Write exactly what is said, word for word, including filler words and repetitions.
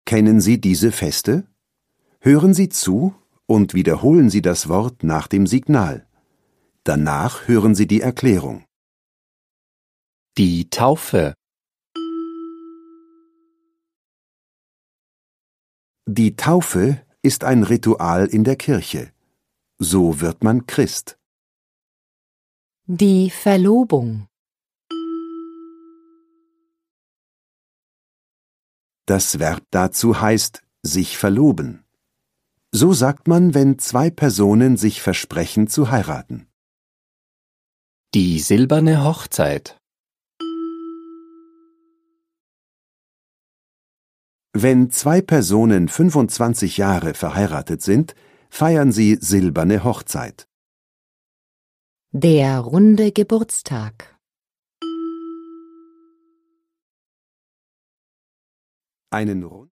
Kennen Sie diese Feste? Hören Sie zu und wiederholen Sie das Wort nach dem Signal. Danach hören Sie die Erklärung. Die Taufe. Die Taufe ist ein Ritual in der Kirche. So wird man Christ. Die Verlobung. Das Verb dazu heißt sich verloben. So sagt man, wenn zwei Personen sich versprechen zu heiraten. Die silberne Hochzeit. Wenn zwei Personen fünfundzwanzig Jahre verheiratet sind, feiern sie silberne Hochzeit. Der runde Geburtstag. Einen